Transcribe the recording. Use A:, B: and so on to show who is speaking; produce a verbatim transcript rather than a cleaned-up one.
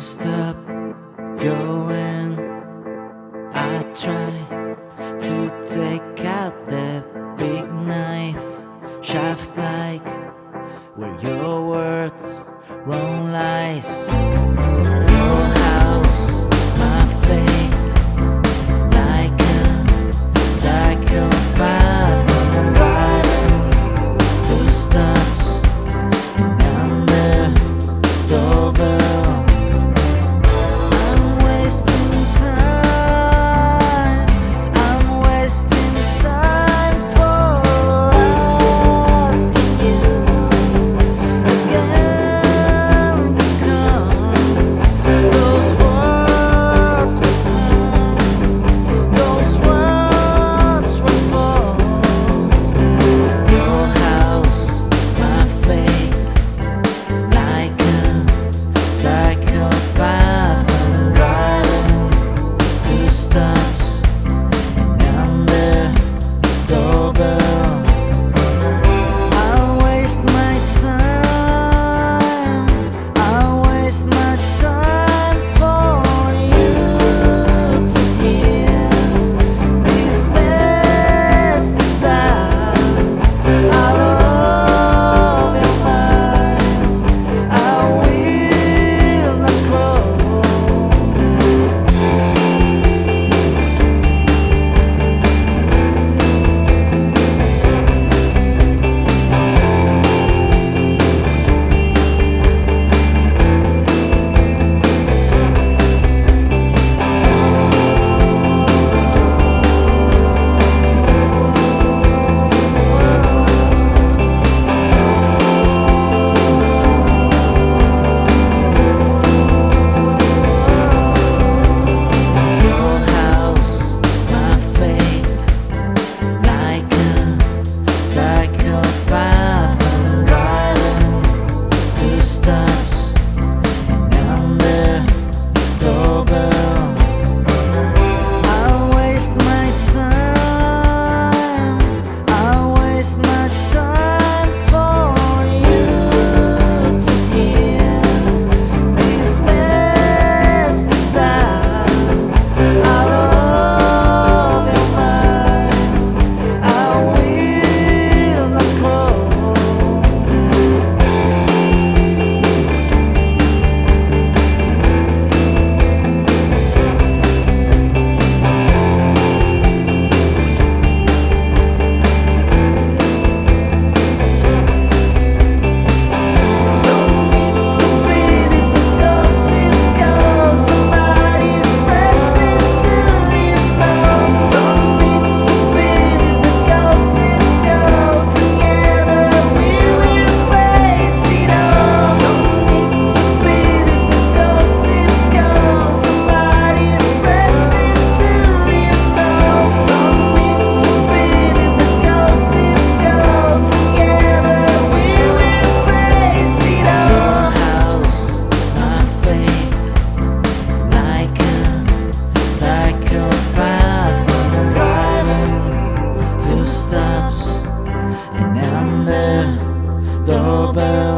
A: stop going. I tried to take out the big knife, shaft like where your words wrong lies. Your house, my fate, like a psychopath. I'm riding two stops and under doorbell. I'm wasting time. I'm wasting time for asking you again to come. Those words got time. Those words were false. Your house, my fate, like a psychopath. I'm driving two stops and under doorbell. I waste my time. I waste my time for you to hear this mess to stop out of your mind. I will not crawl. Your house, my fate, like a psychopath. I'm driving two stops and under doorbell. I waste my time. I waste my time for you to hear this mess to stop out of your mind. I will not crawl. Don't need to feed it, the gossips go. Somebody's spreading to the unknown. Don't need to feed it, the gossips go. Together we will face it all. Don't need to feed it, the gossips go. Somebody's spreading to the unknown. Don't need to feed it, the gossips go. Together we will face it all. House, my fate, like a psychopath. I'm driving two stops and under doorbell.